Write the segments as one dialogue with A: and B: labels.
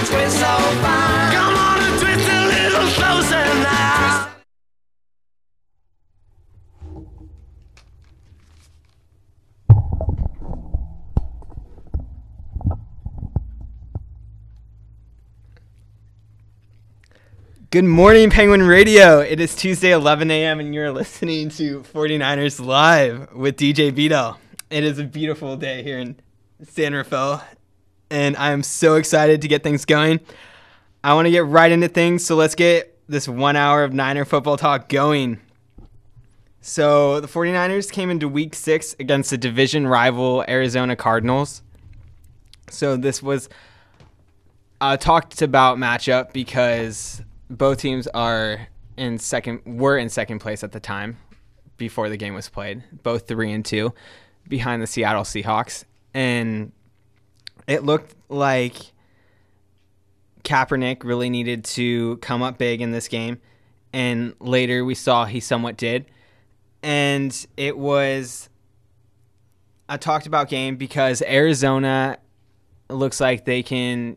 A: twist so fine. Come on and twist a little closer now.
B: Good morning, Penguin Radio. It is Tuesday, 11 a.m., and you're listening to 49ers Live with DJ Vito. It is a beautiful day here in San Rafael, and I am so excited to get things going. I want to get right into things, so let's get this 1 hour of Niner football talk going. So the 49ers came into Week 6 against the division rival Arizona Cardinals. So this was a talked about matchup because both teams were in second place at the time before the game was played, both 3-2 behind the Seattle Seahawks. And it looked like Kaepernick really needed to come up big in this game. And later we saw he somewhat did. And it was a talked about game because Arizona looks like they can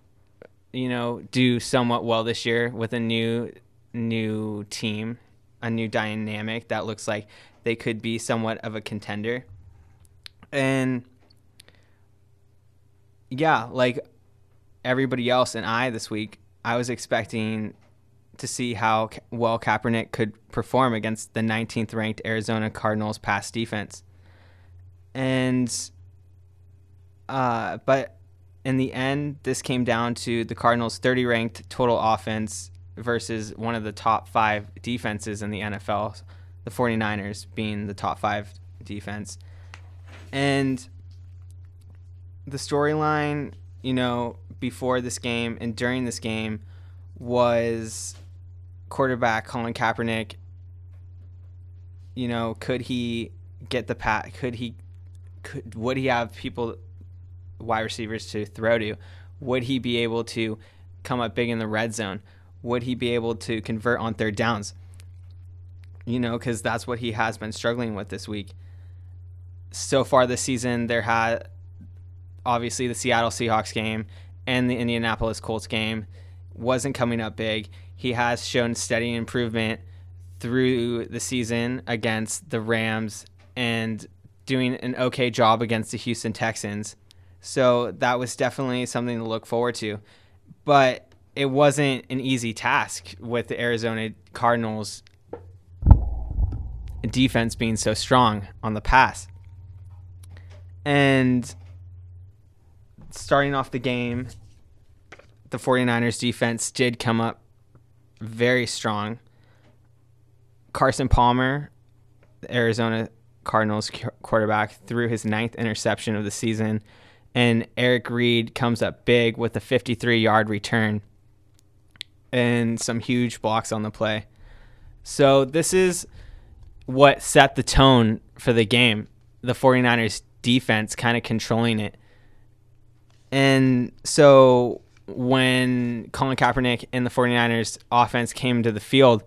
B: do somewhat well this year with a new team, a new dynamic that looks like they could be somewhat of a contender. And yeah, like everybody else and I this week, I was expecting to see how well Kaepernick could perform against the 19th ranked Arizona Cardinals pass defense. And but in the end, this came down to the Cardinals' 30-ranked total offense versus one of the top 5 defenses in the NFL, the 49ers being the top 5 defense. And the storyline, before this game and during this game was quarterback Colin Kaepernick. Could he get the pass? Would he have wide receivers to throw to? Would he be able to come up big in the red zone? Would he be able to convert on third downs? Because that's what he has been struggling with this week. So far this season, there had obviously the Seattle Seahawks game and the Indianapolis Colts game wasn't coming up big. He has shown steady improvement through the season against the Rams and doing an okay job against the Houston Texans. So that was definitely something to look forward to. But it wasn't an easy task with the Arizona Cardinals defense being so strong on the pass. And starting off the game, the 49ers defense did come up very strong. Carson Palmer, the Arizona Cardinals quarterback, threw his 9th interception of the season. And Eric Reed comes up big with a 53-yard return and some huge blocks on the play. So this is what set the tone for the game, the 49ers defense kind of controlling it. And so when Colin Kaepernick and the 49ers offense came to the field,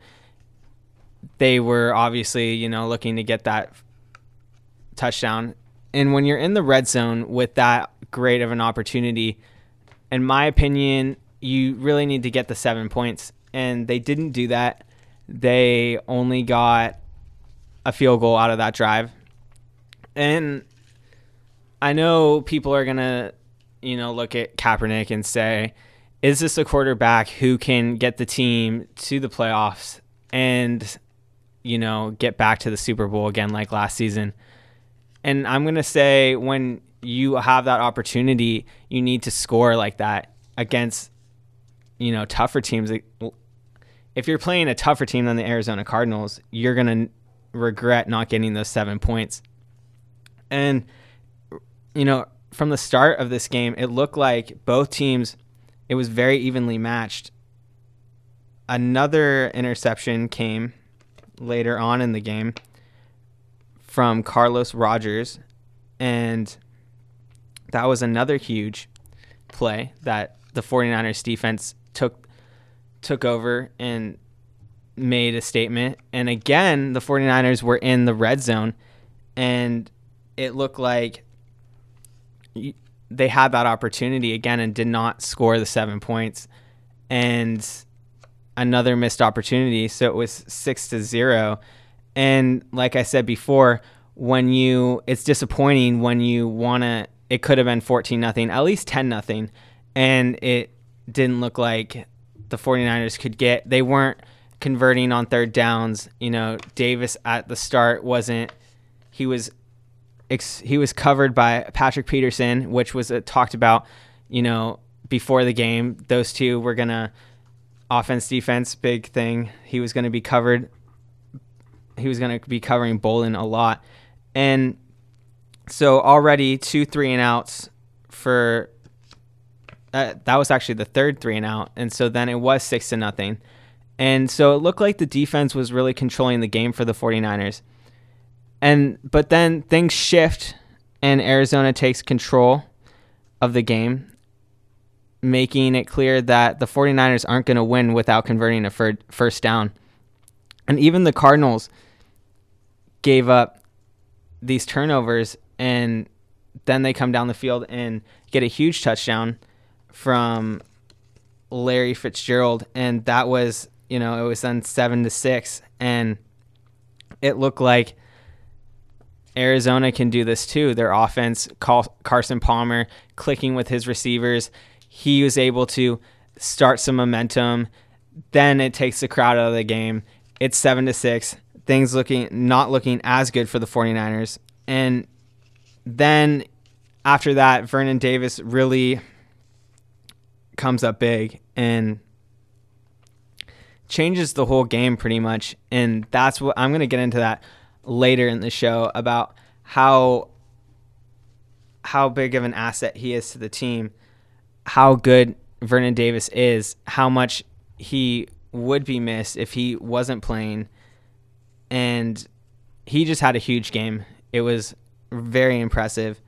B: they were obviously, looking to get that touchdown. And when you're in the red zone with that great of an opportunity, in my opinion, you really need to get the 7 points. And they didn't do that. They only got a field goal out of that drive. And I know people are going to, look at Kaepernick and say, is this a quarterback who can get the team to the playoffs and, get back to the Super Bowl again like last season? And I'm going to say when you have that opportunity, you need to score like that against, tougher teams. If you're playing a tougher team than the Arizona Cardinals, you're going to regret not getting those 7 points. And, from the start of this game, it looked like both teams, it was very evenly matched. Another interception came later on in the game from Carlos Rogers, and that was another huge play that the 49ers defense took over and made a statement. And again, the 49ers were in the red zone, and it looked like they had that opportunity again and did not score the 7 points, and another missed opportunity. So it was 6-0. And like I said before, it's disappointing when it could have been 14-0, at least 10-0. And it didn't look like the 49ers they weren't converting on third downs. Davis at the start he was covered by Patrick Peterson, which was talked about, before the game. Those two were going to offense, defense, big thing. He was going to be covered. He was going to be covering Bolin a lot. And so already 2 3-and-outs for that was actually the third 3-and-out. And so then it was 6-0. And so it looked like the defense was really controlling the game for the 49ers. But then things shift and Arizona takes control of the game, making it clear that the 49ers aren't going to win without converting a first down. And even the Cardinals gave up these turnovers, and then they come down the field and get a huge touchdown from Larry Fitzgerald. And that was, it was then 7-6. And it looked like Arizona can do this too. Their offense, Carson Palmer clicking with his receivers. He was able to start some momentum. Then it takes the crowd out of the game. It's 7-6. Things not looking as good for the 49ers. And then after that, Vernon Davis really comes up big and changes the whole game pretty much. And that's what I'm going to get into that later in the show, about how big of an asset he is to the team, how good Vernon Davis is, how much he would be missed if he wasn't playing. And he just had a huge game. It was very impressive.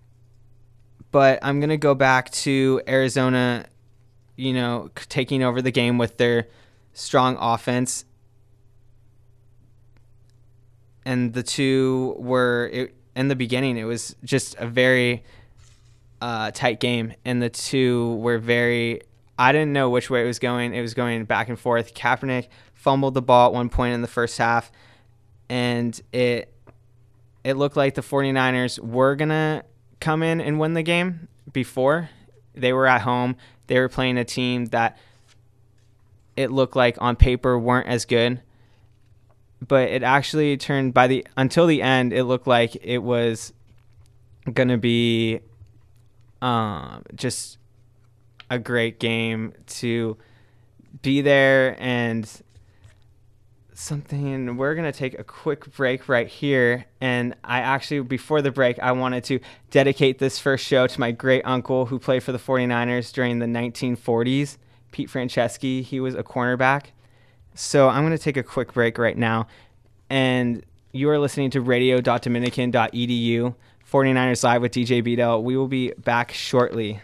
B: But I'm going to go back to Arizona, taking over the game with their strong offense. And the two were, in the beginning, it was just a very tight game. And the two were I didn't know which way it was going. It was going back and forth. Kaepernick fumbled the ball at one point in the first half. And it looked like the 49ers were going to come in and win the game before. They were at home. They were playing a team that it looked like on paper weren't as good. But it actually turned until the end, it looked like it was going to be just a great game to be there. And we're going to take a quick break right here. And before the break, I wanted to dedicate this first show to my great uncle who played for the 49ers during the 1940s, Pete Franceschi. He was a cornerback. So I'm going to take a quick break right now. And you are listening to radio.dominican.edu, 49ers Live with DJ Beadle. We will be back shortly.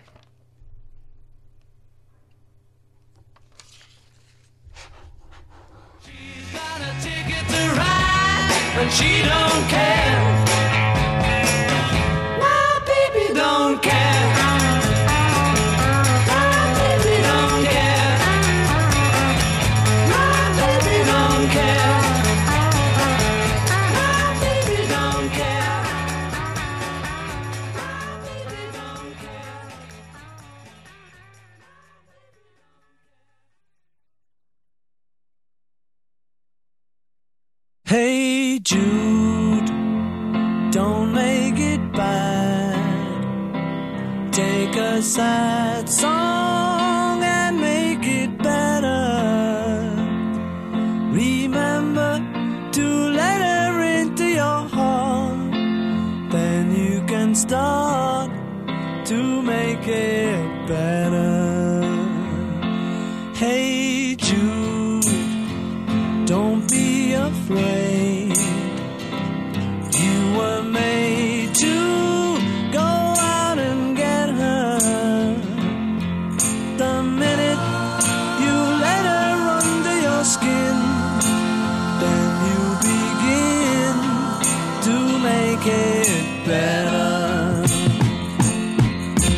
A: She's got a ticket to ride, and she don't care. My baby don't care. My baby don't care. My baby don't care. My baby don't care. My baby don't care.
C: Hey Jude, don't make it bad. Take a sad song and make it better. Remember to let her into your heart. Then you can start to make it better. Hey Jude, don't be afraid. You were made to go out and get her. The minute you let her under your skin, then you begin to make it better.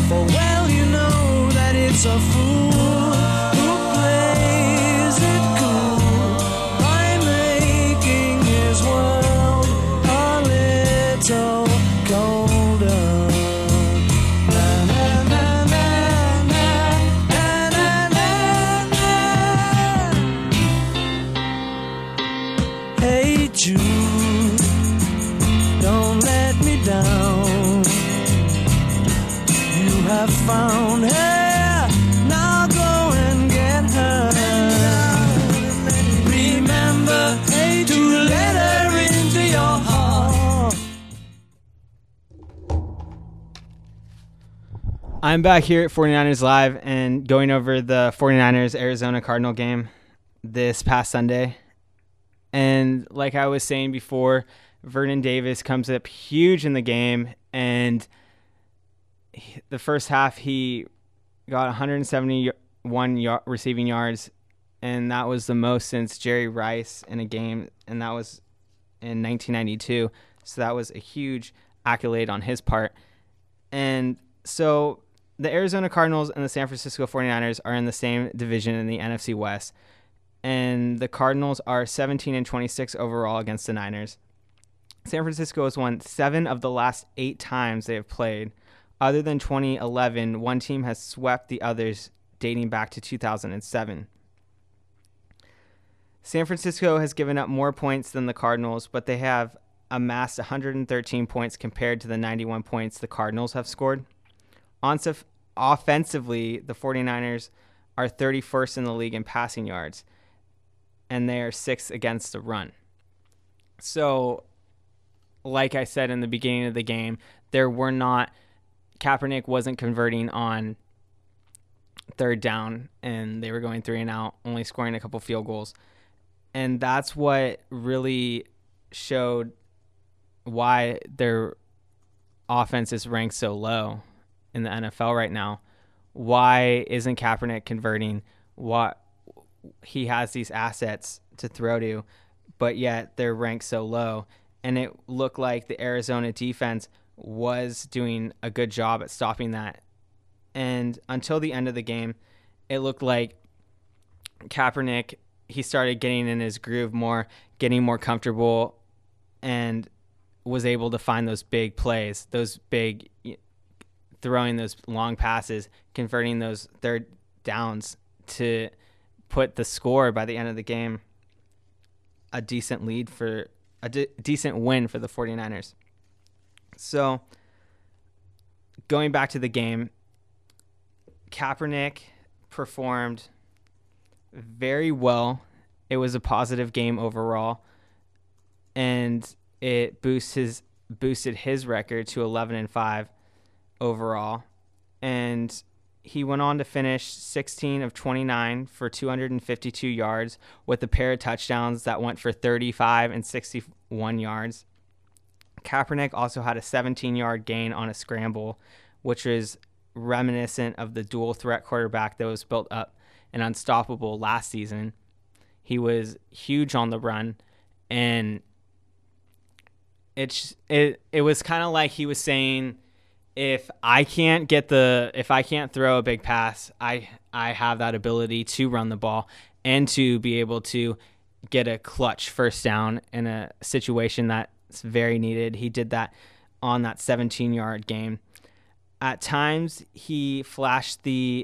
C: For well you know that it's a fool who plays it cool by making his world a little colder. Na, na, na, na, na, na, na, na, na. Hey Jude, don't let me down. You have found her, now go and get her. Remember to let her into your heart.
B: I'm back here at 49ers Live and going over the 49ers Arizona Cardinal game this past Sunday. And like I was saying before, Vernon Davis comes up huge in the game, and the first half he got 171 receiving yards, and that was the most since Jerry Rice in a game, and that was in 1992. So that was a huge accolade on his part. And so the Arizona Cardinals and the San Francisco 49ers are in the same division in the NFC West, and the Cardinals are 17-26 overall against the Niners. San Francisco has won 7 of the last 8 times they have played. Other than 2011, one team has swept the others dating back to 2007. San Francisco has given up more points than the Cardinals, but they have amassed 113 points compared to the 91 points the Cardinals have scored. Offensively, the 49ers are 31st in the league in passing yards, and they are 6th against the run. So, like I said in the beginning of the game, Kaepernick wasn't converting on third down, and they were going 3 and out, only scoring a couple field goals. And that's what really showed why their offense is ranked so low in the NFL right now. Why isn't Kaepernick converting? What he has these assets to throw to, but yet they're ranked so low. And it looked like the Arizona defense was doing a good job at stopping that. And until the end of the game, it looked like Kaepernick, he started getting in his groove more, getting more comfortable, and was able to find those big plays, throwing those long passes, converting those third downs to put the score by the end of the game, a decent win for the 49ers. So going back to the game, Kaepernick performed very well. It was a positive game overall, and it boosted his record to 11-5 overall. And he went on to finish 16 of 29 for 252 yards with a pair of touchdowns that went for 35 and 61 yards. Kaepernick also had a 17-yard gain on a scramble, which is reminiscent of the dual threat quarterback that was built up and unstoppable last season. He was huge on the run, and it was kind of like he was saying, if I can't throw a big pass, I have that ability to run the ball and to be able to get a clutch first down in a situation that's very needed. He did that on that 17-yard game. At times, he flashed the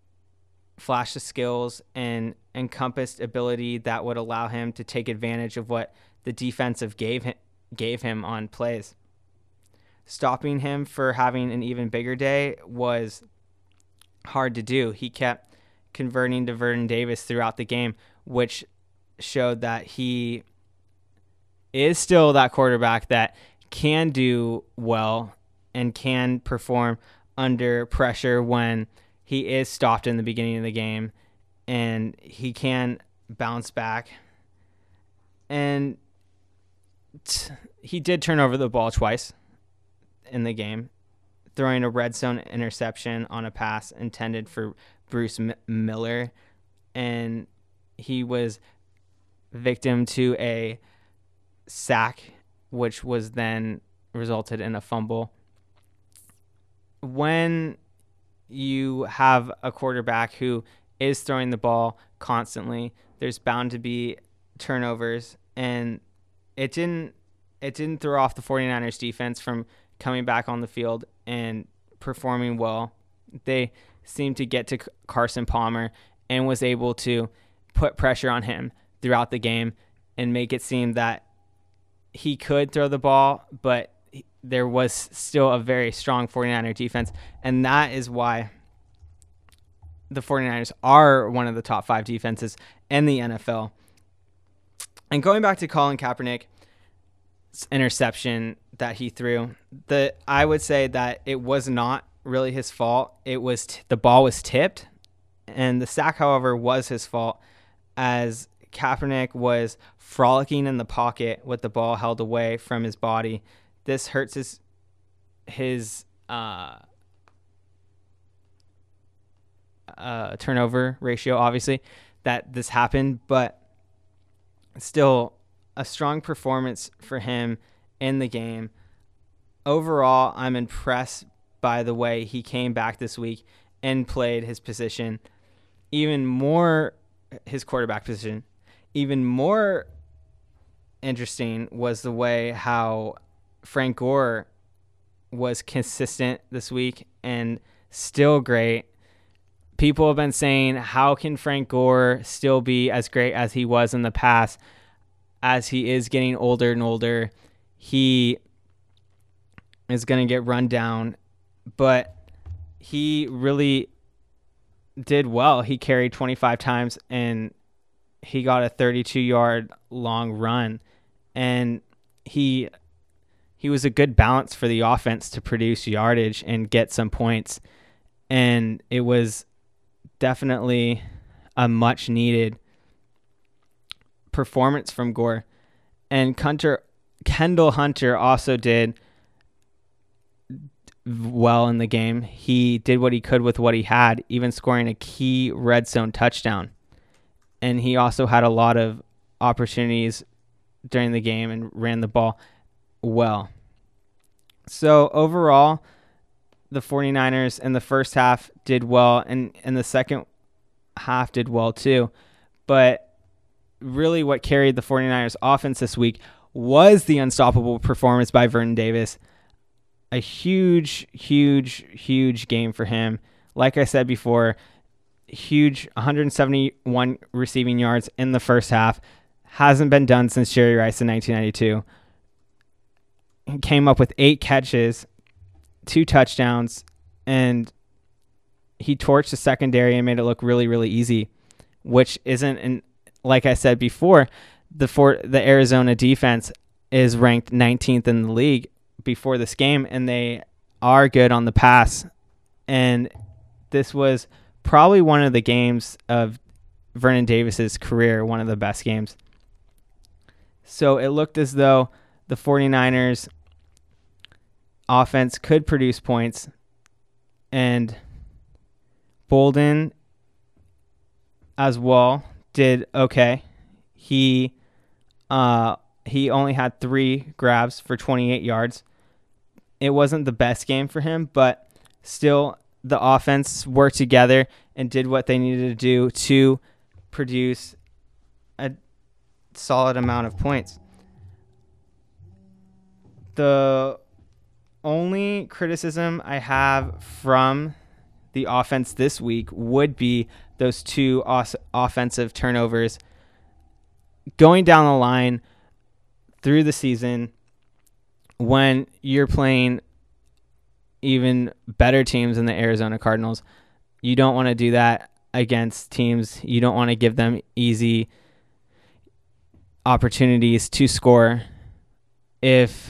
B: skills and encompassed ability that would allow him to take advantage of what the defensive gave him on plays. Stopping him for having an even bigger day was hard to do. He kept converting to Vernon Davis throughout the game, which showed that he is still that quarterback that can do well and can perform under pressure when he is stopped in the beginning of the game, and he can bounce back. And he did turn over the ball twice in the game, throwing a red zone interception on a pass intended for Bruce Miller, and he was victim to a sack, which was then resulted in a fumble. When you have a quarterback who is throwing the ball constantly, there's bound to be turnovers, and it didn't throw off the 49ers defense from coming back on the field and performing well. They seemed to get to Carson Palmer and was able to put pressure on him throughout the game and make it seem that he could throw the ball, but there was still a very strong 49er defense, and that is why the 49ers are one of the top 5 defenses in the NFL. And going back to Colin Kaepernick's interception that he threw, I would say that it was not really his fault. It was the ball was tipped, and the sack, however, was his fault, as Kaepernick was frolicking in the pocket with the ball held away from his body. This hurts his turnover ratio, obviously, that this happened, but still a strong performance for him in the game. Overall, I'm impressed by the way he came back this week and played his position, even more his quarterback position. Even more interesting was the way how Frank Gore was consistent this week and still great. People have been saying, how can Frank Gore still be as great as he was in the past? As he is getting older and older, he is going to get run down, but he really did well. He carried 25 times and he got a 32-yard long run, and he was a good balance for the offense to produce yardage and get some points, and it was definitely a much needed performance from Gore. And Kendall Hunter also did well in the game. He did what he could with what he had, even scoring a key red zone touchdown. And he also had a lot of opportunities during the game and ran the ball well. So overall, the 49ers in the first half did well, and in the second half did well too. But really what carried the 49ers offense this week was the unstoppable performance by Vernon Davis. A huge, huge, huge game for him. Like I said before, huge 171 receiving yards in the first half. Hasn't been done since Jerry Rice in 1992. He came up with 8 catches, 2 touchdowns, and he torched the secondary and made it look really, really easy, which isn't, like I said before, the Arizona defense is ranked 19th in the league before this game, and they are good on the pass. And this was probably one of the games of Vernon Davis's career, one of the best games. So it looked as though the 49ers offense could produce points, and Bolden as well did okay. He only had 3 grabs for 28 yards. It wasn't the best game for him, but still the offense worked together and did what they needed to do to produce a solid amount of points. The only criticism I have from the offense this week would be those 2 offensive turnovers. Going down the line through the season, when you're playing even better teams than the Arizona Cardinals, you don't want to do that against teams. You don't want to give them easy opportunities to score. If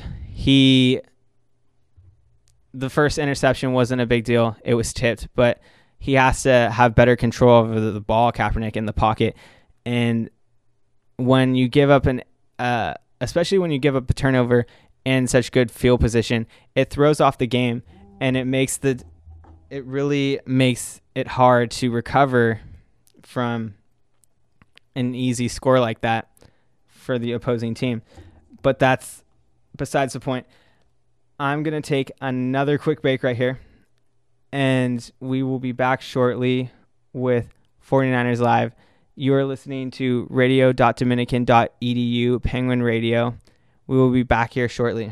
B: the first interception wasn't a big deal, it was tipped, but he has to have better control over the ball, Kaepernick, in the pocket. And when you give up especially when you give up a turnover in such good field position, it throws off the game, and it really makes it hard to recover from an easy score like that for the opposing team. But that's besides the point. I'm going to take another quick break right here. and we will be back shortly with 49ers Live. You are listening to radio.dominican.edu, Penguin Radio. We will be back here shortly.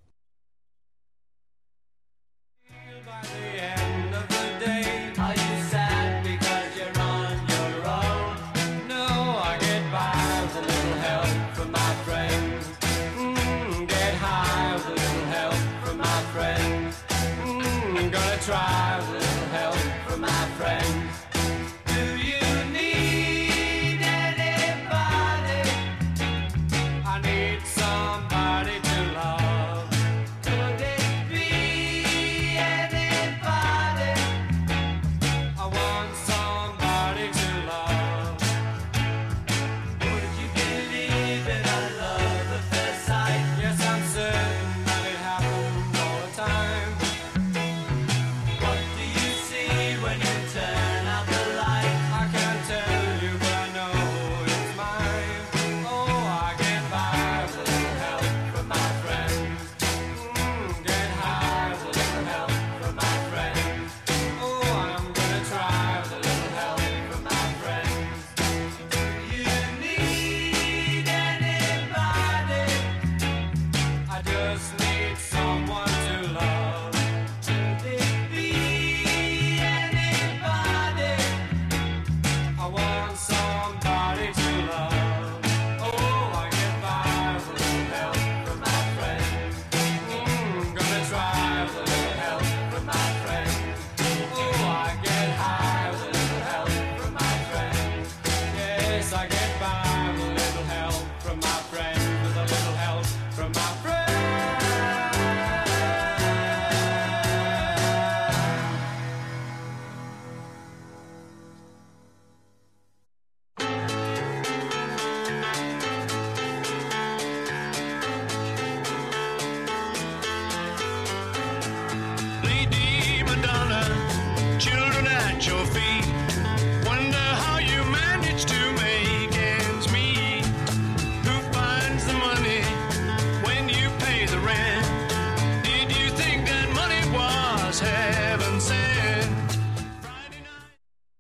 C: By the end of the day, are you sad because you're on your own? No, I get by with a little help from my friends. Get high with a little help from my friends. Gonna try with a little help from my friends. Do you need anybody? I need somebody to love. Could it be anybody? I want somebody to love. Would you believe in a love at first sight? Yes, I'm certain that it happens all the time. What do you see when you turn out the light? I can't tell you, but I know it's mine. Oh, I get by with a little help from my friends. Get high with a little help from my friends. Oh, I'm gonna try with a little help from my friends. Do you need anybody? I just need someone to love. Could it be anybody? I want somebody to love. Oh, I get by with a little help from my friends. Gonna try with a little help from my friends. Oh, I get high with a little help from my friends. Yes, I get by with a little help from my friends. With a little help from my friends.
A: Lady Madonna, children at your feet. Wonder how you manage to make ends meet. Who finds the money when you pay the rent? Did you think that money was heaven sent? Friday night.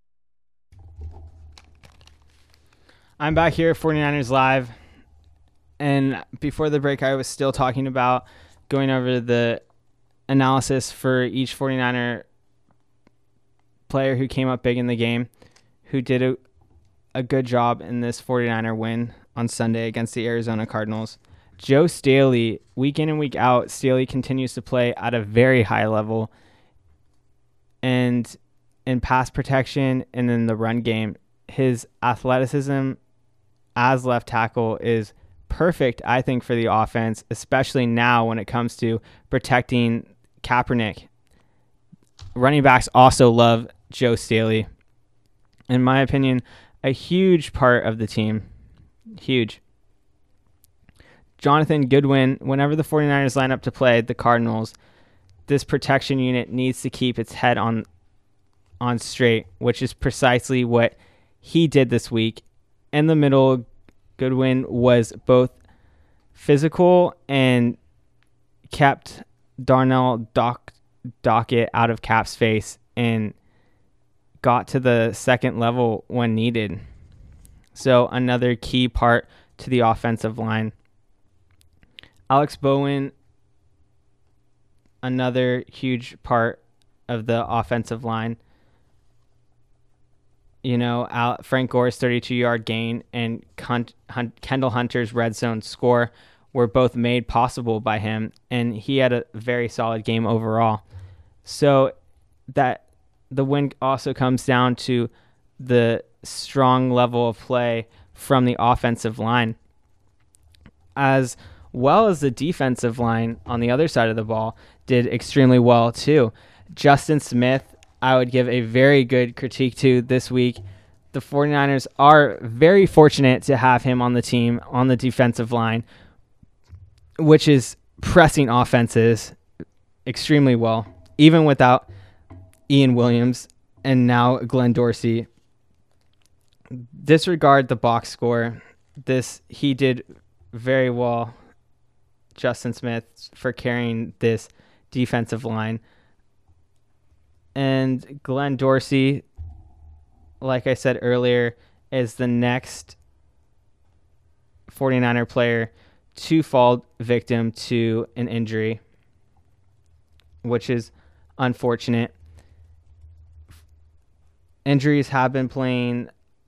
B: I'm back here at 49ers Live. And before the break, I was still talking about going over the analysis for each 49er player who came up big in the game, who did a good job in this 49er win on Sunday against the Arizona Cardinals. Joe Staley, week in and week out, Staley continues to play at a very high level. And in pass protection and in the run game, his athleticism as left tackle is perfect, I think, for the offense, especially now when it comes to protecting Kaepernick. Running backs also love Joe Staley. In my opinion, a huge part of the team. Huge. Jonathan Goodwin, whenever the 49ers line up to play the Cardinals, this protection unit needs to keep its head on straight, which is precisely what he did this week. In the middle, Goodwin was both physical and kept Darnell Dockett out of Cap's face and got to the second level when needed. So another key part to the offensive line. Alex Bowen, another huge part of the offensive line. You know, Frank Gore's 32-yard gain and Kendall Hunter's red zone score were both made possible by him, and he had a very solid game overall. So that the win also comes down to the strong level of play from the offensive line, as well as the defensive line on the other side of the ball did extremely well too. Justin Smith, I would give a very good critique to this week. The 49ers are very fortunate to have him on the team on the defensive line, which is pressing offenses extremely well, even without Ian Williams and now Glenn Dorsey. Disregard the box score. He did very well, Justin Smith, for carrying this defensive line. And Glenn Dorsey, like I said earlier, is the next 49er player to fall victim to an injury, which is unfortunate. Injuries have been playing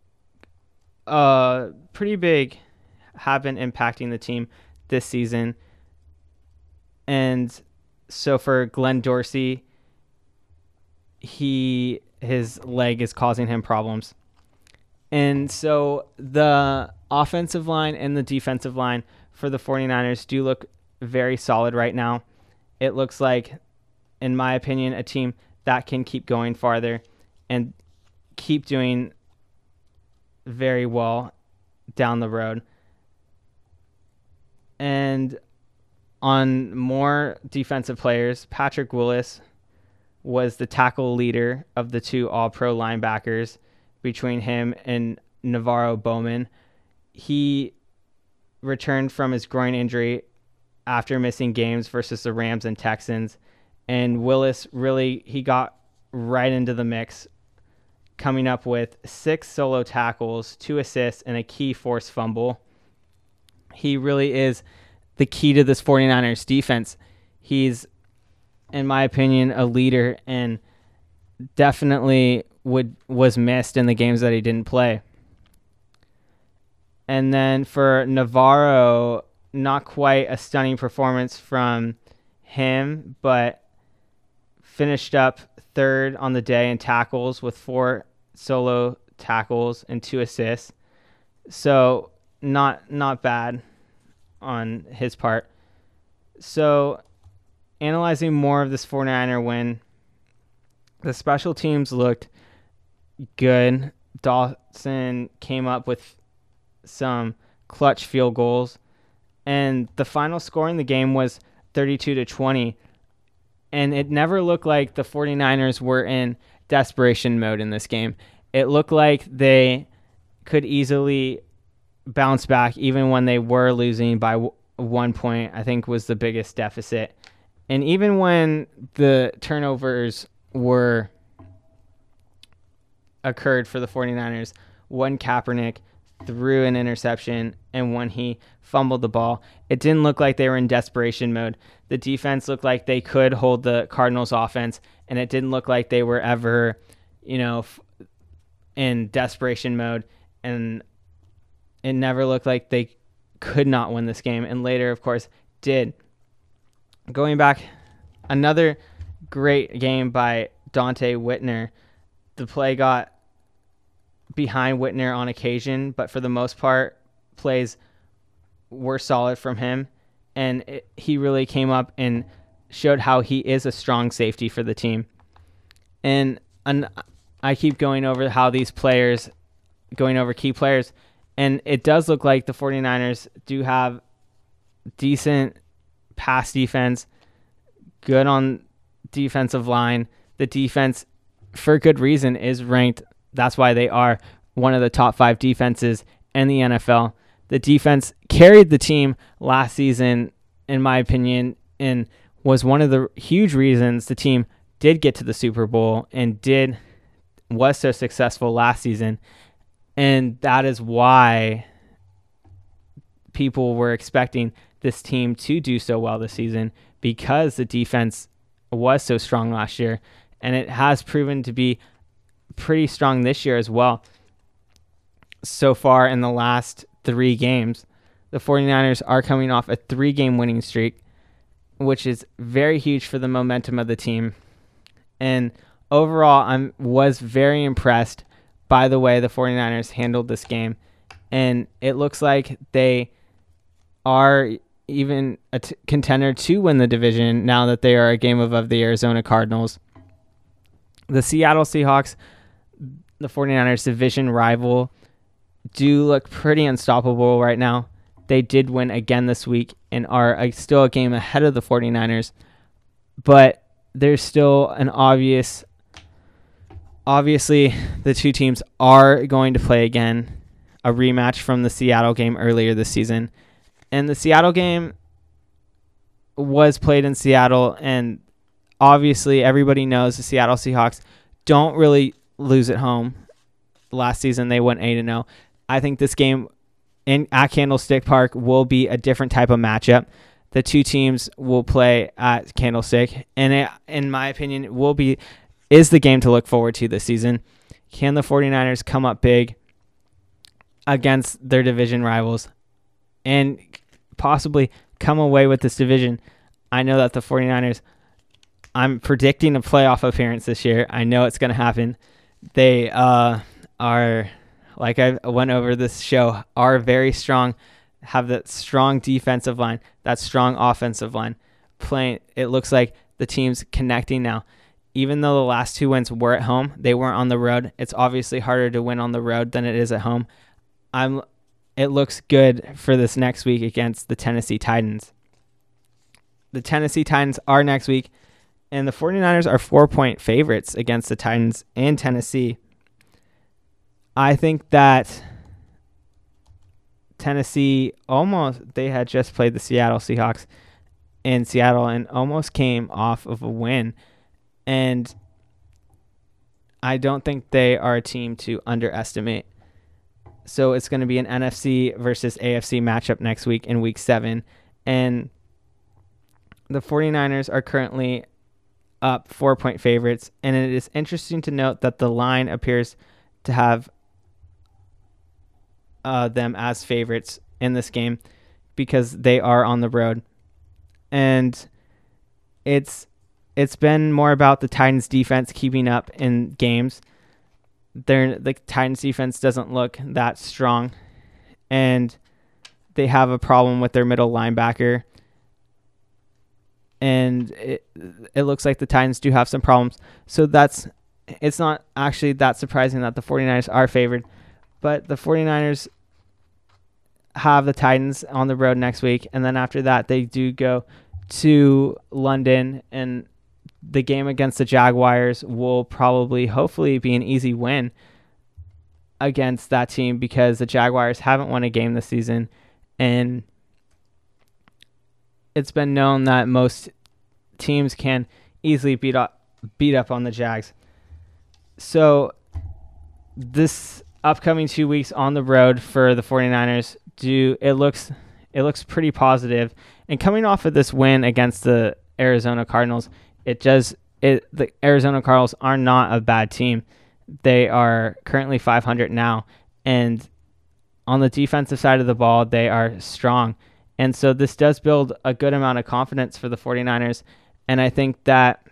B: pretty big, have been impacting the team this season. And so for Glenn Dorsey, his leg is causing him problems. And so the offensive line and the defensive line for the 49ers do look very solid right now. It looks like, in my opinion, a team that can keep going farther and keep doing very well down the road. And on more defensive players, Patrick Willis was the tackle leader of the two All-Pro linebackers between him and Navarro Bowman. He returned from his groin injury after missing games versus the Rams and Texans. And Willis he got right into the mix, coming up with 6 solo tackles, 2 assists, and a key forced fumble. He really is the key to this 49ers defense. He's, in my opinion, a leader and definitely was missed in the games that he didn't play. And then for Navarro, not quite a stunning performance from him, but finished up third on the day in tackles with 4 solo tackles and 2 assists. So not bad on his part. So analyzing more of this 49er win, the special teams looked good. Dawson came up with some clutch field goals, and the final score in the game was 32-20. And it never looked like the 49ers were in desperation mode in this game. It looked like they could easily bounce back even when they were losing by 1 point, I think was the biggest deficit. And even when the turnovers occurred for the 49ers, one Kaepernick threw an interception and when he fumbled the ball, it didn't look like they were in desperation mode. The defense looked like they could hold the Cardinals offense, and it didn't look like they were ever, in desperation mode, and it never looked like they could not win this game, and later, of course, did. Going back, another great game by Dante Whitner. The play got behind Whitner on occasion, but for the most part, plays were solid from him, and he really came up and showed how he is a strong safety for the team. And I keep going over how these players, going over key players, and it does look like the 49ers do have decent pass defense, good on defensive line. The defense, for good reason, is ranked. That's why they are one of the top 5 defenses in the NFL. The defense carried the team last season, in my opinion, and was one of the huge reasons the team did get to the Super Bowl and was so successful last season. And that is why people were expecting this team to do so well this season, because the defense was so strong last year, and it has proven to be pretty strong this year as well. So far in the last 3 games, the 49ers are coming off a 3-game winning streak, which is very huge for the momentum of the team. And overall, I was very impressed by the way the 49ers handled this game. And it looks like they are even a contender to win the division now that they are a game above the Arizona Cardinals. The Seattle Seahawks, the 49ers division rival, do look pretty unstoppable right now. They did win again this week and are still a game ahead of the 49ers, but there's still an obviously the two teams are going to play again, a rematch from the Seattle game earlier this season. And the Seattle game was played in Seattle, and obviously everybody knows the Seattle Seahawks don't really lose at home. Last season they went 8-0. I think this game at Candlestick Park will be a different type of matchup. The two teams will play at Candlestick, and it, in my opinion, is the game to look forward to this season. Can the 49ers come up big against their division rivals and possibly come away with this division? I know that the 49ers, I'm predicting a playoff appearance this year. I know it's going to happen. They are, like I went over this show, are very strong, have that strong defensive line, that strong offensive line. Playing, it looks like the team's connecting now. Even though the last two wins were at home, they weren't on the road. It's obviously harder to win on the road than it is at home. It looks good for this next week against the Tennessee Titans. The Tennessee Titans are next week, and the 49ers are 4-point favorites against the Titans in Tennessee. I think that Tennessee they had just played the Seattle Seahawks in Seattle and almost came off of a win. And I don't think they are a team to underestimate. So it's going to be an NFC versus AFC matchup next week in week 7. And the 49ers are currently up 4-point favorites. And it is interesting to note that the line appears to have them as favorites in this game because they are on the road. And it's been more about the Titans defense keeping up in games. The Titans defense doesn't look that strong, and they have a problem with their middle linebacker. And it looks like the Titans do have some problems. So it's not actually that surprising that the 49ers are favored. But the 49ers have the Titans on the road next week. And then after that, they do go to London. And the game against the Jaguars will hopefully be an easy win against that team because the Jaguars haven't won a game this season. And it's been known that most teams can easily beat up on the Jags. So this upcoming 2 weeks on the road for the 49ers it looks pretty positive. And coming off of this win against the Arizona Cardinals, the Arizona Cardinals are not a bad team. They are currently 500 now, and on the defensive side of the ball, they are strong. And so this does build a good amount of confidence for the 49ers, and I think that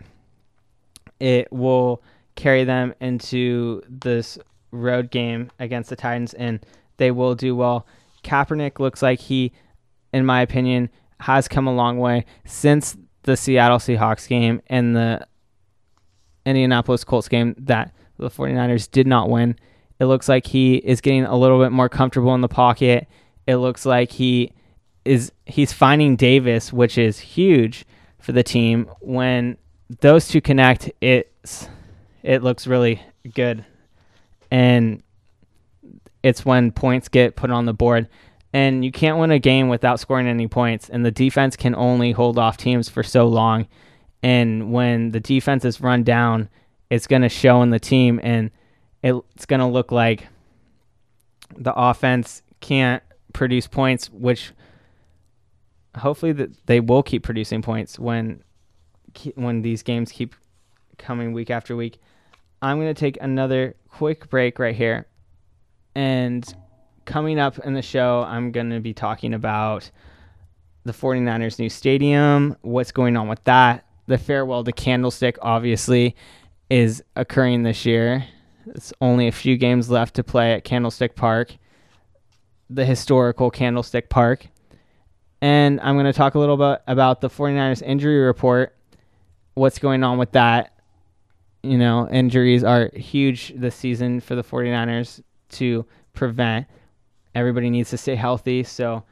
B: it will carry them into this road game against the Titans, and they will do well. Kaepernick looks like he, in my opinion, has come a long way since the Seattle Seahawks game and the Indianapolis Colts game that the 49ers did not win. It looks like he is getting a little bit more comfortable in the pocket. It looks like he's finding Davis, which is huge for the team. When those two connect, it looks really good. And it's when points get put on the board. And you can't win a game without scoring any points. And the defense can only hold off teams for so long. And when the defense is run down, it's going to show in the team. And it's going to look like the offense can't produce points, which hopefully they will keep producing points when these games keep coming week after week. I'm going to take another quick break right here. And coming up in the show, I'm going to be talking about the 49ers' new stadium, what's going on with that. The farewell to Candlestick, obviously, is occurring this year. It's only a few games left to play at Candlestick Park, the historical Candlestick Park. And I'm going to talk a little bit about the 49ers injury report, what's going on with that. You know, injuries are huge this season for the 49ers to prevent. Everybody needs to stay healthy, so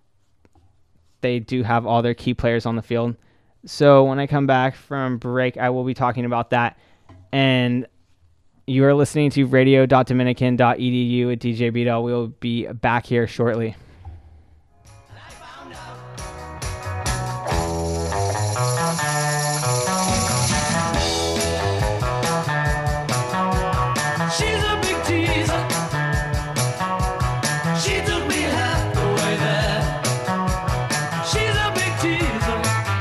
B: they do have all their key players on the field. So when I come back from break, I will be talking about that. And you are listening to radio.dominican.edu at DJ Beadle. We will be back here shortly.
C: She's a big teaser. She took me half the way there. She's a big teaser.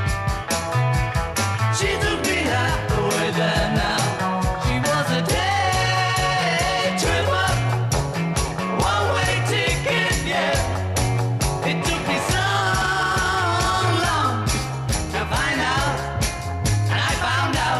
C: She took me half the way there now. She was a day tripper, one-way ticket, yeah. It took me so long to find out, and I found out.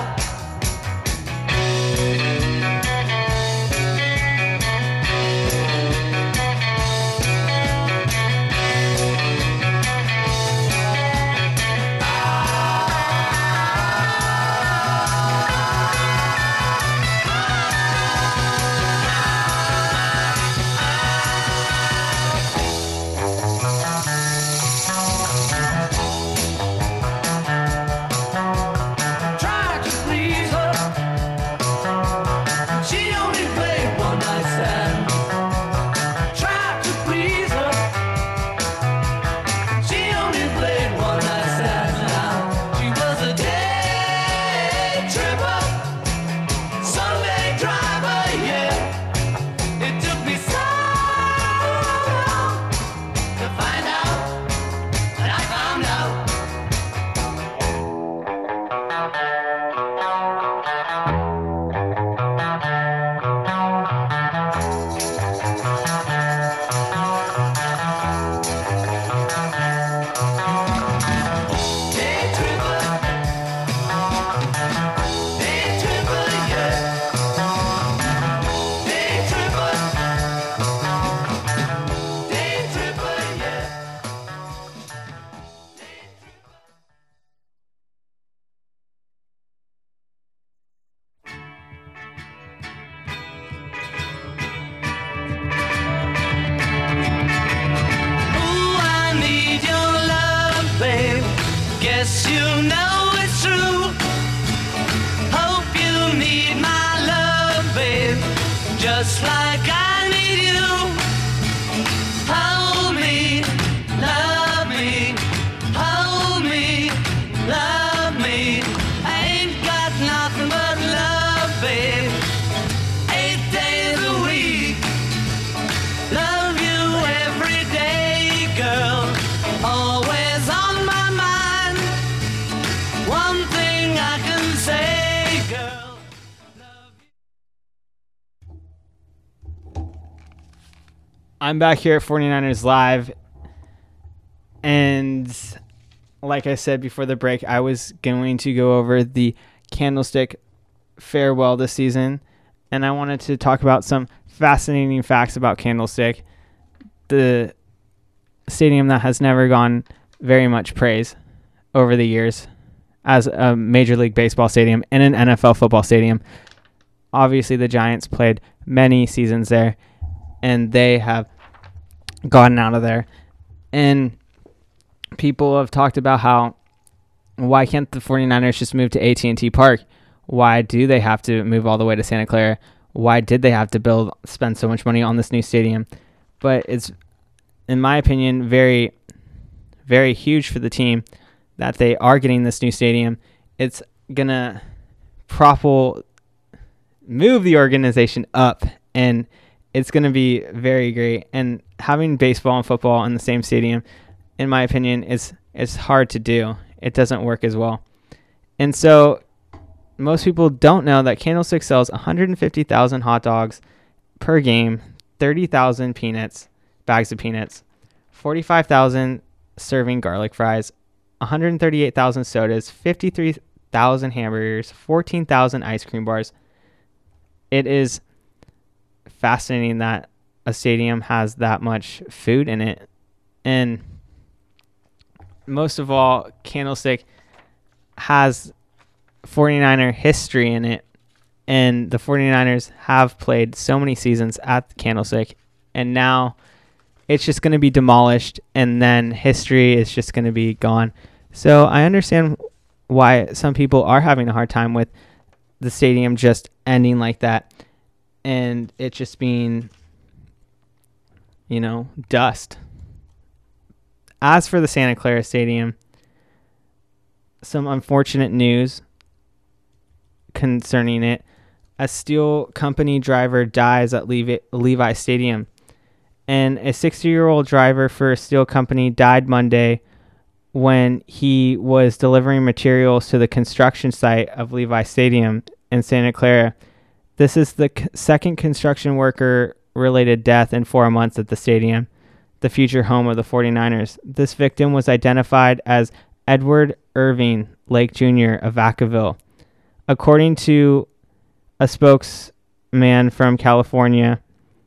C: Tried to please her. She only played one night stand. Tried to please her. She only played one night stand. Now she was a day tripper, Sunday driver, yeah. It took me so long to find out, and I found out. Day tripper, yeah. Day tripper, yeah. Ooh, I need your love, babe. Guess you know it's true. Hope you need my love, babe. Just like I need you. Hold me, love me. Hold me, love me. I ain't got nothing but love, babe. 8 days a week. Love you every day, girl. Always on my mind. One thing I can say, girl.
B: I'm back here at 49ers Live, and like I said before the break, I was going to go over the Candlestick farewell this season, and I wanted to talk about some fascinating facts about Candlestick, the stadium that has never gone very much praise over the years as a Major League Baseball stadium and an NFL football stadium. Obviously, the Giants played many seasons there, and they have gotten out of there. And people have talked about how, why can't the 49ers just move to AT&T Park? Why do they have to move all the way to Santa Clara? Why did they have to spend so much money on this new stadium? But it's, in my opinion, very, very huge for the team that they are getting this new stadium. It's going to move the organization up, and it's going to be very great. And having baseball and football in the same stadium, in my opinion, is hard to do. It doesn't work as well. And so most people don't know that Candlestick sells 150,000 hot dogs per game, 30,000 bags of peanuts, 45,000 serving garlic fries, 138,000 sodas, 53,000 hamburgers, 14,000 ice cream bars. It is fascinating that a stadium has that much food in it. And most of all, Candlestick has 49er history in it, and the 49ers have played so many seasons at Candlestick, and now it's just going to be demolished, and then history is just going to be gone. So I understand why some people are having a hard time with the stadium just ending like that, and it just being, dust. As for the Santa Clara Stadium, some unfortunate news concerning it. a steel company driver dies at Levi Stadium. And a 60-year-old driver for a steel company died Monday when he was delivering materials to the construction site of Levi Stadium in Santa Clara. This is the second construction worker-related death in 4 months at the stadium, the future home of the 49ers. This victim was identified as Edward Irving Lake Jr. of Vacaville. According to a spokesman from California,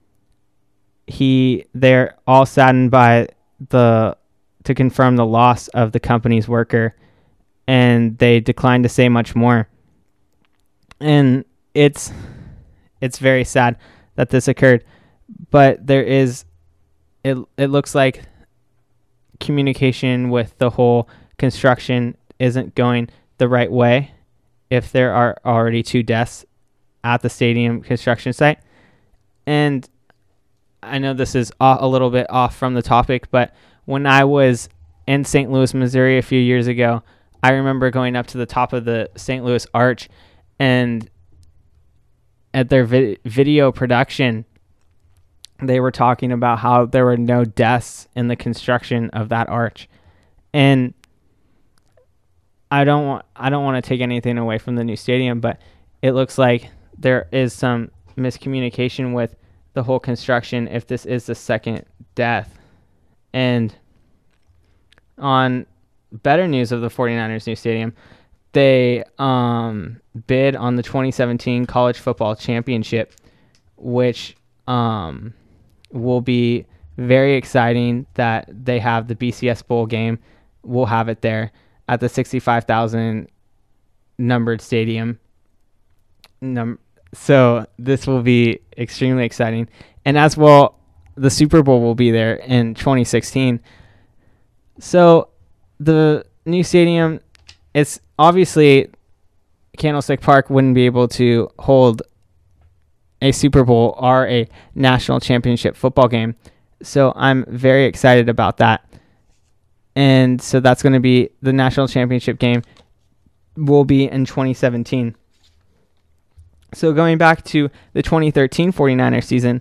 B: they're all saddened by to confirm the loss of the company's worker, and they declined to say much more. And it's very sad that this occurred, but it looks like communication with the whole construction isn't going the right way if there are already 2 deaths at the stadium construction site. And I know this is a little bit off from the topic, but when I was in St. Louis, Missouri a few years ago, I remember going up to the top of the St. Louis Arch, and at their video production, they were talking about how there were no deaths in the construction of that arch. And I don't want to take anything away from the new stadium, but it looks like there is some miscommunication with the whole construction if this is the second death. And on better news of the 49ers new stadium, they bid on the 2017 college football championship, which will be very exciting that they have the BCS Bowl game. We'll have it there at the 65,000 numbered stadium. So this will be extremely exciting. And as well, the Super Bowl will be there in 2016. So the new stadium, it's obviously Candlestick Park wouldn't be able to hold a Super Bowl or a national championship football game. So I'm very excited about that. And so that's going to be the national championship game will be in 2017. So going back to the 2013 49ers season,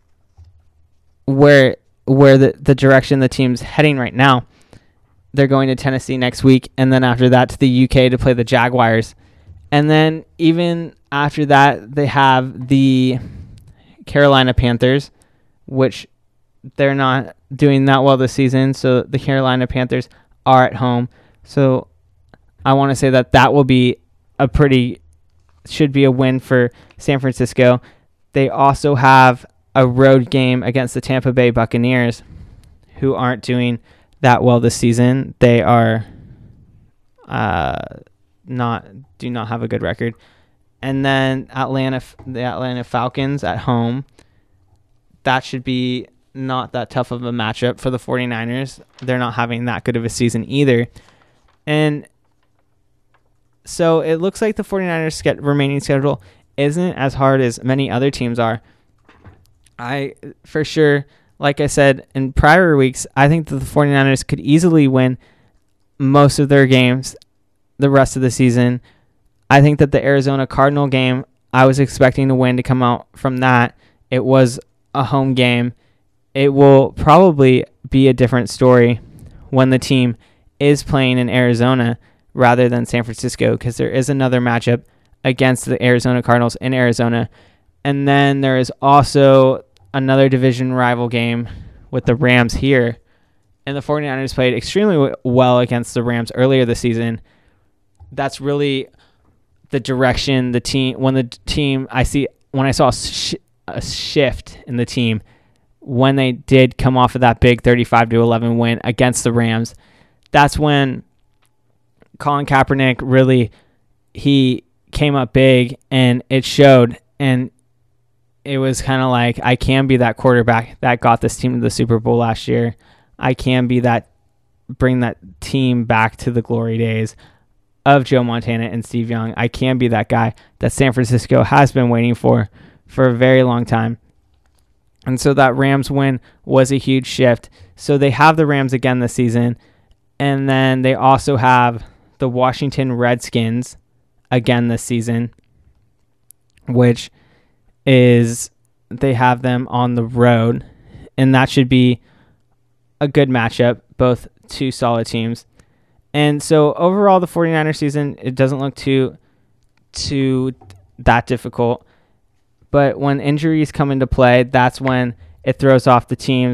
B: where the direction the team's heading right now, they're going to Tennessee next week, and then after that to the UK to play the Jaguars. And then even after that, they have the Carolina Panthers, which they're not doing that well this season. So the Carolina Panthers are at home. So I want to say that will be should be a win for San Francisco. They also have a road game against the Tampa Bay Buccaneers, who aren't doing that well this season. They are do not have a good record. And then the Atlanta Falcons at home. That should be not that tough of a matchup for the 49ers. They're not having that good of a season either. And so it looks like the 49ers remaining schedule isn't as hard as many other teams are. For sure, like I said in prior weeks, I think that the 49ers could easily win most of their games the rest of the season. I think that the Arizona Cardinal game, I was expecting to win to come out from that. It was a home game. It will probably be a different story when the team is playing in Arizona rather than San Francisco, because there is another matchup against the Arizona Cardinals in Arizona. And then there is also another division rival game with the Rams here. And the 49ers played extremely well against the Rams earlier this season. That's really the direction when I saw a shift in the team when they did come off of that big 35-11 win against the Rams. That's when Colin Kaepernick he came up big, and it showed. And it was kind of like, I can be that quarterback that got this team to the Super Bowl last year. I can be that, bring that team back to the glory days of Joe Montana and Steve Young. I can be that guy that San Francisco has been waiting for a very long time. And so that Rams win was a huge shift. So they have the Rams again this season. And then they also have the Washington Redskins again this season, which is they have them on the road, and that should be a good matchup, both two solid teams. And so overall, the 49ers season, it doesn't look too that difficult. But when injuries come into play, that's when it throws off the team.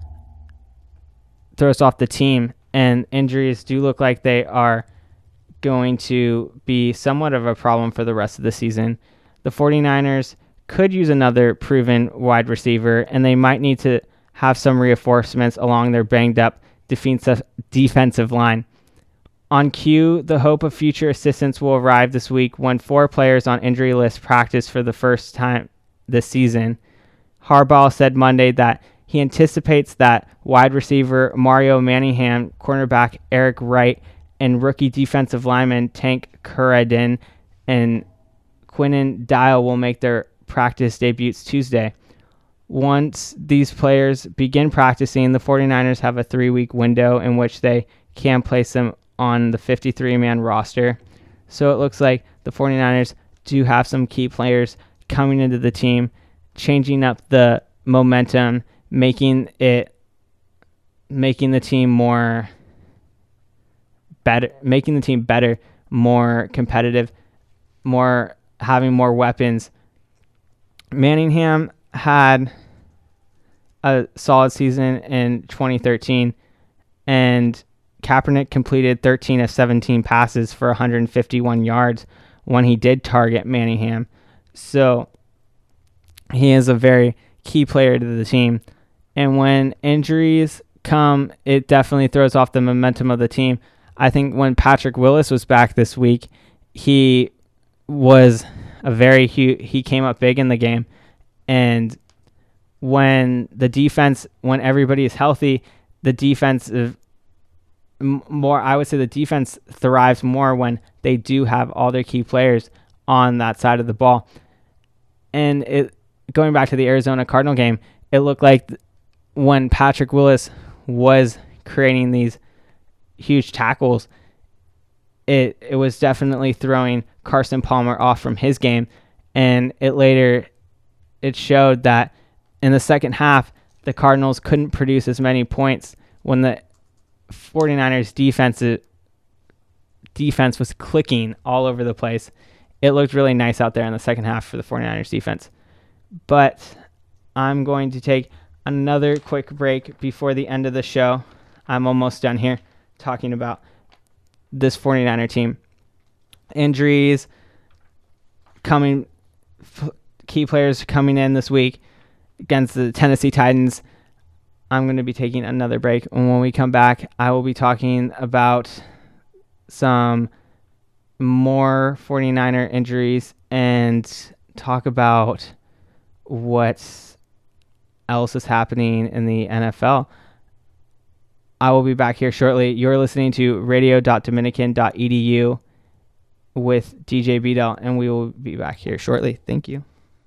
B: And injuries do look like they are going to be somewhat of a problem for the rest of the season. The 49ers could use another proven wide receiver, and they might need to have some reinforcements along their banged-up defensive line. On cue, the hope of future assistance will arrive this week when 4 players on injury list practice for the first time this season. Harbaugh said Monday that he anticipates that wide receiver Mario Manningham, cornerback Eric Wright, and rookie defensive lineman Tank Carradine and Quinnen Dial will make their practice debuts Tuesday. Once these players begin practicing, the 49ers have a 3-week window in which they can place them on the 53-man roster. So it looks like the 49ers do have some key players coming into the team, changing up the momentum, making the team better, more competitive, having more weapons. Manningham had a solid season in 2013, and Kaepernick completed 13 of 17 passes for 151 yards when he did target Manningham. So he is a very key player to the team. And when injuries come, it definitely throws off the momentum of the team. I think when Patrick Willis was back this week, he was he came up big in the game. And when everybody is healthy, the defense thrives more when they do have all their key players on that side of the ball. And going back to the Arizona Cardinal game, it looked like when Patrick Willis was creating these huge tackles, it was definitely throwing Carson Palmer off from his game. And it showed that in the second half, the Cardinals couldn't produce as many points when the 49ers defense was clicking all over the place. It looked really nice out there in the second half for the 49ers defense. But I'm going to take another quick break before the end of the show. I'm almost done here talking about this 49er team. Injuries coming, key players coming in this week against the Tennessee Titans. I'm going to be taking another break, and when we come back, I will be talking about some more 49er injuries and talk about what else is happening in the NFL. I will be back here shortly. You're listening to radio.dominican.edu with DJ Beadle, and we will be back here shortly. Thank you.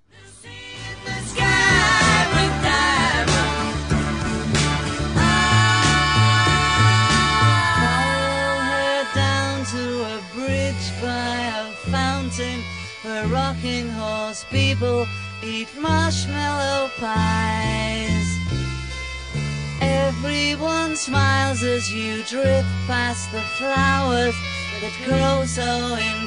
D: Where rocking horse people eat marshmallow pies. Everyone smiles as you drift past the flowers that grow so in.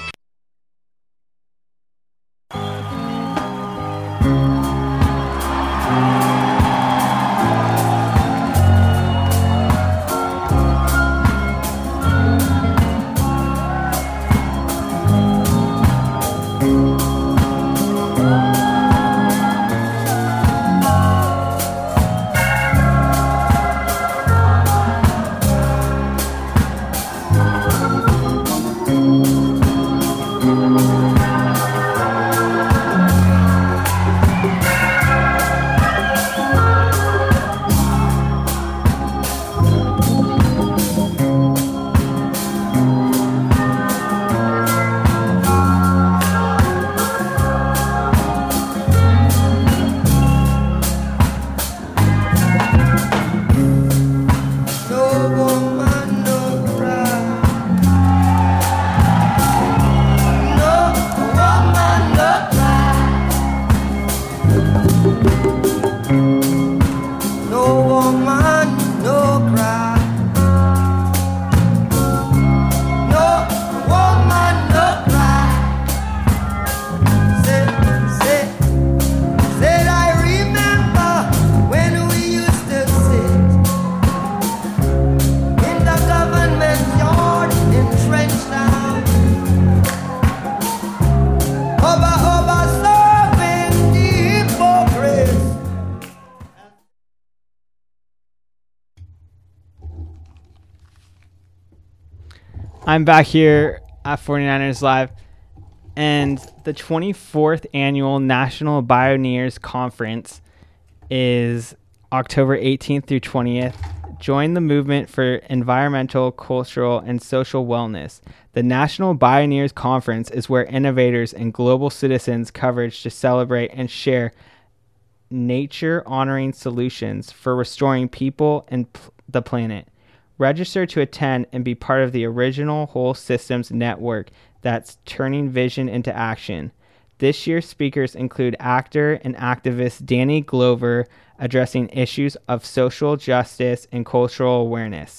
B: I'm back here at 49ers Live, and the 24th Annual National Bioneers Conference is October 18th through 20th. Join the movement for environmental, cultural, and social wellness. The National Bioneers Conference is where innovators and global citizens coverage to celebrate and share nature-honoring solutions for restoring people and the planet. Register to attend and be part of the original Whole Systems network that's turning vision into action. This year's speakers include actor and activist Danny Glover, addressing issues of social justice and cultural awareness,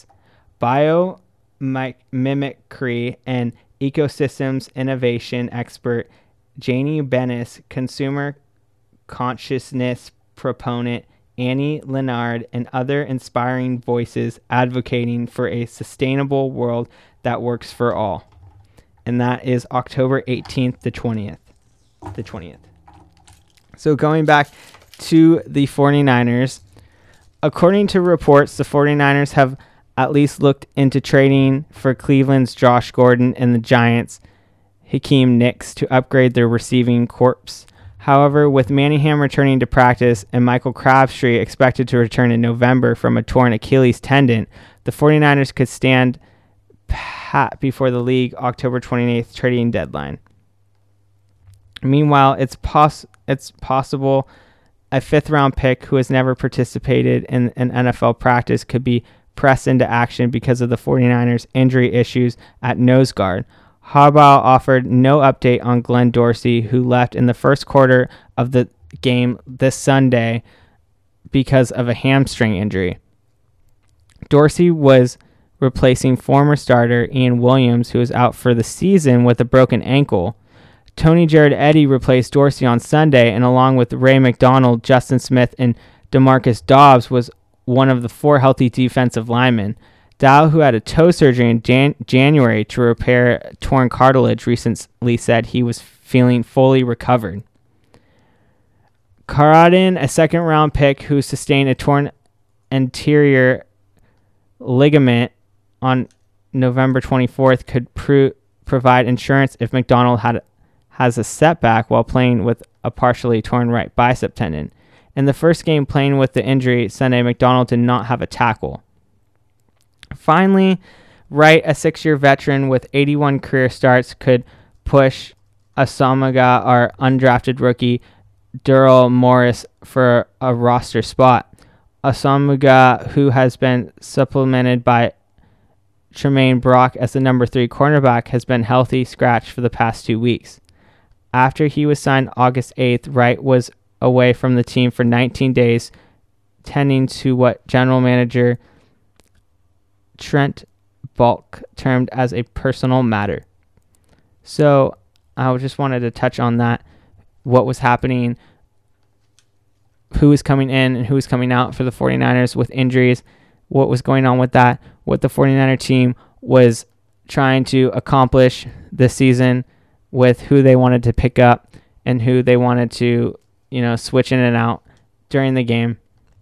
B: biomimicry and ecosystems innovation expert Janie Bennis, consumer consciousness proponent Annie Leonard, and other inspiring voices advocating for a sustainable world that works for all. And that is October 18th to 20th. The 20th. So going back to the 49ers, according to reports, the 49ers have at least looked into trading for Cleveland's Josh Gordon and the Giants' Hakeem Nicks to upgrade their receiving corps. However, with Manningham returning to practice and Michael Crabtree expected to return in November from a torn Achilles tendon, the 49ers could stand pat before the league October 28th trading deadline. Meanwhile, it's possible a fifth-round pick who has never participated in an NFL practice could be pressed into action because of the 49ers' injury issues at nose guard. Harbaugh offered no update on Glenn Dorsey, who left in the first quarter of the game this Sunday because of a hamstring injury. Dorsey was replacing former starter Ian Williams, who was out for the season with a broken ankle. Tony Jared Eddy replaced Dorsey on Sunday, and along with Ray McDonald, Justin Smith, and DeMarcus Dobbs, was one of the 4 healthy defensive linemen. Dow, who had a toe surgery in January to repair torn cartilage, recently said he was feeling fully recovered. Carradine, a second-round pick who sustained a torn anterior ligament on November 24th, could provide insurance if McDonald has a setback while playing with a partially torn right bicep tendon. In the first game playing with the injury Sunday, McDonald did not have a tackle. Finally, Wright, a 6-year veteran with 81 career starts, could push Asamaga, our undrafted rookie, Daryl Morris, for a roster spot. Asamaga, who has been supplemented by Tremaine Brock as the number 3 cornerback, has been healthy scratch for the past 2 weeks. After he was signed August 8th, Wright was away from the team for 19 days, tending to what general manager Trent Bulk termed as a personal matter. So I just wanted to touch on that, what was happening, who was coming in and who was coming out for the 49ers with injuries, what was going on with that, what the 49er team was trying to accomplish this season with who they wanted to pick up and who they wanted to, switch in and out during the game.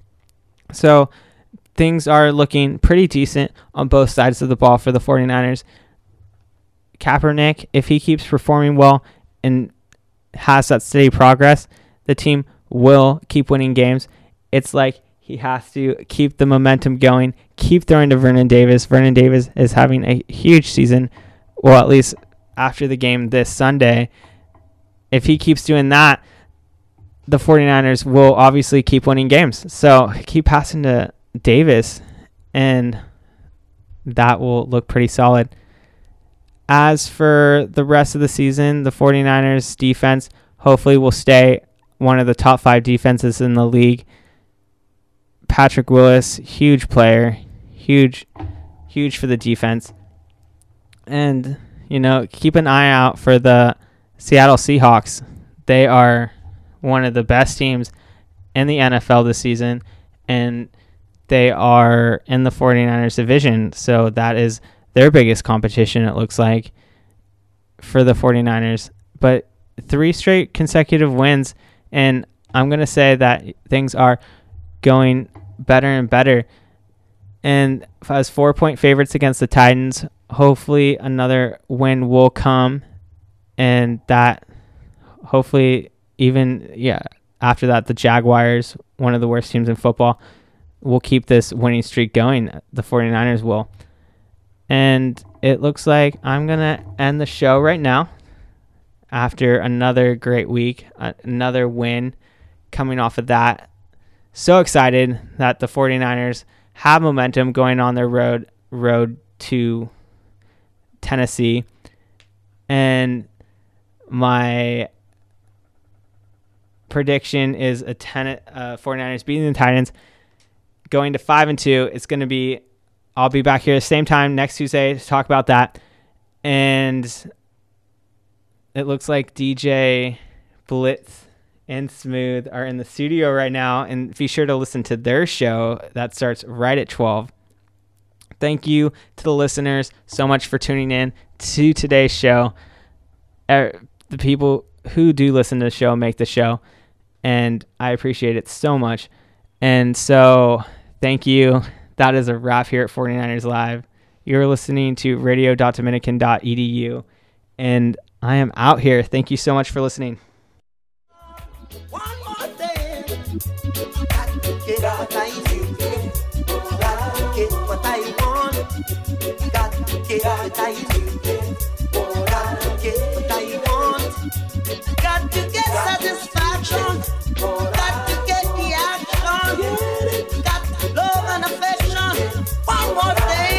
B: So things are looking pretty decent on both sides of the ball for the 49ers. Kaepernick, if he keeps performing well and has that steady progress, the team will keep winning games. It's like he has to keep the momentum going, keep throwing to Vernon Davis. Vernon Davis is having a huge season, well, at least after the game this Sunday. If he keeps doing that, the 49ers will obviously keep winning games. So keep passing to Davis, and that will look pretty solid. As for the rest of the season, the 49ers defense hopefully will stay one of the top 5 defenses in the league. Patrick Willis, huge player, huge for the defense. And, keep an eye out for the Seattle Seahawks. They are one of the best teams in the NFL this season, and they are in the 49ers division, so that is their biggest competition, it looks like, for the 49ers. But 3 straight consecutive wins, and I'm going to say that things are going better and better. And as 4-point favorites against the Titans, hopefully another win will come, and that hopefully after that, the Jaguars, one of the worst teams in football, will keep this winning streak going. The 49ers will. And it looks like I'm going to end the show right now after another great week, another win coming off of that. So excited that the 49ers have momentum going on their road to Tennessee. And my prediction is 49ers beating the Titans, going to 5-2. It's going to be, I'll be back here the same time next Tuesday to talk about that. And it looks like DJ Blitz and Smooth are in the studio right now, and be sure to listen to their show that starts right at 12. Thank you to the listeners so much for tuning in to today's show. The people who do listen to the show make the show, and I appreciate it so much. And so thank you. That is a wrap here at 49ers Live. You're listening to radio.dominican.edu, and I am out here. Thank you so much for listening.
E: One more thing. Got to get what I need. Got to get what I want. Got to get what I need. Got to get what I want. Got to get satisfaction. Got to get the action. Got love and affection. One more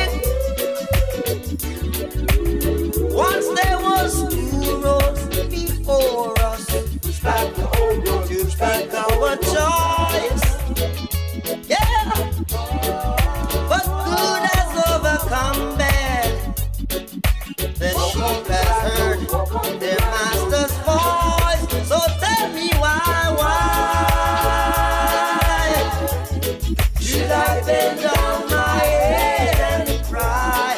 E: thing. Once there was two roads before us. Back the old road, you back our choice. Yeah, but good has overcome bad. The sheep has heard their master's voice. So tell me why should I bend down my head and cry?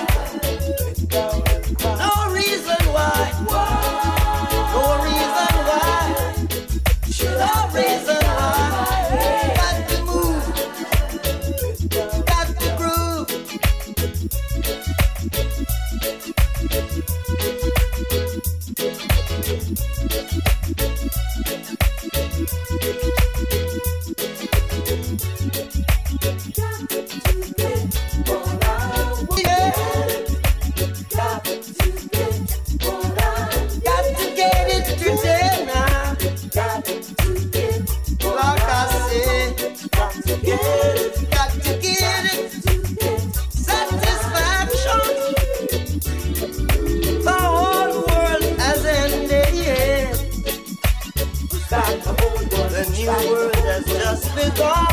E: No reason why. No reason why. No reason why. Got to move. Got to groove. Yeah. Got to get it today now. Like I said, got to get it, satisfaction. The whole world has ended, yeah. The new world has just begun.